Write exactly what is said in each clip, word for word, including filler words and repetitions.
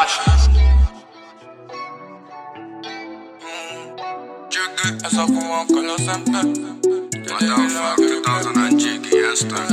Esa fuma con los sempre. Motherfucker, thousand and jiggy and stuff.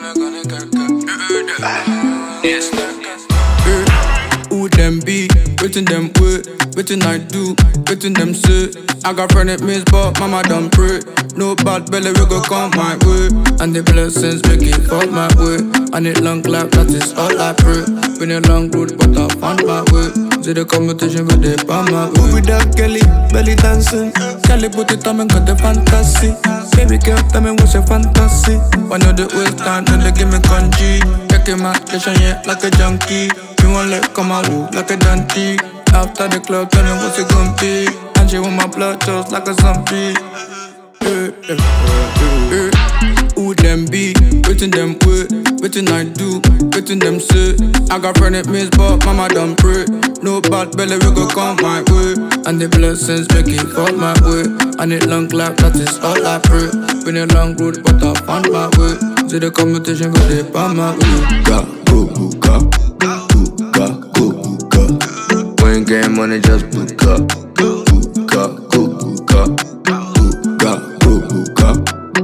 Who them be? Waiting them wait, waiting I do, waiting them say. I got friend it miss, but mama don't pray. No bad belly, we go come my way. And the blessings make it fall my way. And it long life, that is all I pray. Been a long road, but I found my way. See the competition, but they found my way. With that Kelly, belly dancing. Kelly put it on me, got the fantasy. Baby girl, tell me what's your fantasy. One of the waist time, then they give me congee. Checking my station, yeah, like a junkie. You want let come out like a dante. After the club, tell me what's it gon' be. And she want my blood just like a zombie. Eh, eh, eh, eh. Who them be? Waiting them wait, waiting I do, waiting them say. I got friend it miss, but mama don't pray. No bad belly, we go come my way. And the blessings make it fall my way. And it long life, that is all I pray. Been a long road, but I found my way. See the competition, but they found my way. Go, go, go, go, go, go. When game money, just book up. Go, go, go, go, go, go, go,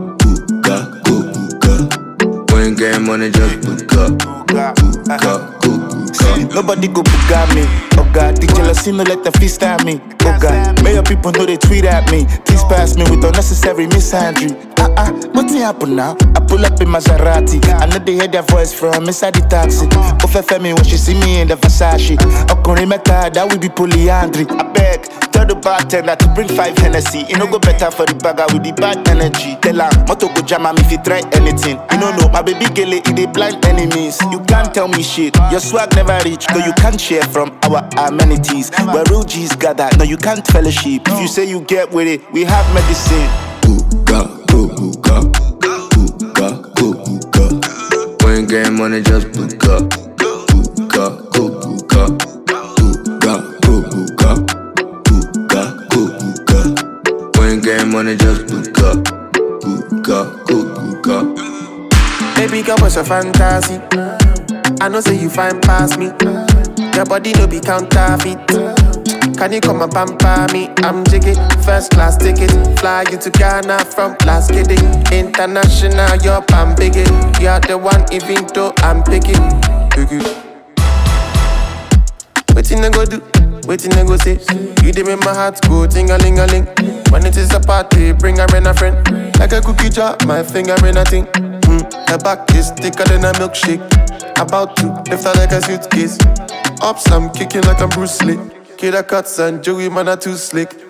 go. When game money, just book up. Go, go, go. Nobody go buga me. Oh God, the jealousy no let the feast at me. Oh God, may your people know they tweet at me. Please pass me with unnecessary misandry. Ah uh ah, uh, what's happen now? I pull up in Maserati. I know they hear their voice from inside the taxi. Ofefe me when she see me in the Versace. Okore meta that we be polyandry. I beg, tell the bartender to bring five Hennessy. It no go better for the bagger with the bad energy. Tell her, moto go jam am if you try anything. You don't know, my baby girl it dey blind enemies. You can't tell me shit. Your swag never reach, cause you can't share from our amenities. Where real G's gather, no you can't fellowship. If you say you get with it, we have medicine. Ooga, ooga, ooga, ooga. When game money just book up. Ooga, ooga, ooga, ooga, ooga, ooga. When game money just book up. Ooga, ooga. Baby girl, what's your fantasy? I know say you find past me. Your body no be counterfeit. Can you come and pamper me? I'm jiggy, first class ticket. Fly you to Ghana from last kidding. International, you're pan biggie. You're the one even though I'm picky. Waiting I go do, waiting I go say. You did make my heart go ting-a-ling-a-ling. When it is a party, bring her in a friend. Like a cookie jar, my finger in a thing. Mm, her back is thicker than a milkshake. About to lift her like a suitcase. Ups, I'm kicking like I'm Bruce Lee. Kid cuts and Joey man are too slick.